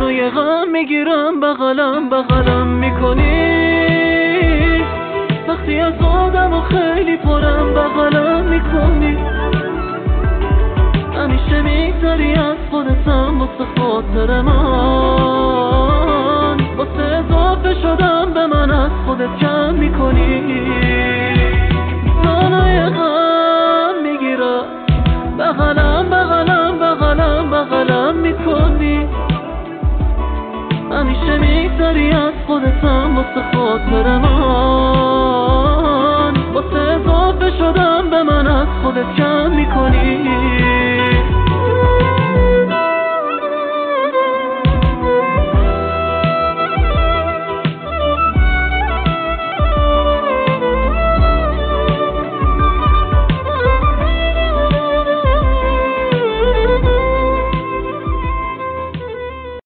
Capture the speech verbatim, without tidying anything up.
زانوی غم میگیرم بغلم بغلم میکنی، وقتی از آدم و خیلی پرم بغلم میکنی، همیشه میگذاری از خودتم واسه خاطر من، واسه اضافه شدم به من از خودت کم میکنی. زانوی غم میگیرم بغلم بغلم بغلم بغلم میکنی، همیشه میگذاری از خودتم واسه خاطر من، واسه اضافه شدم به من از خودت کم میکنی.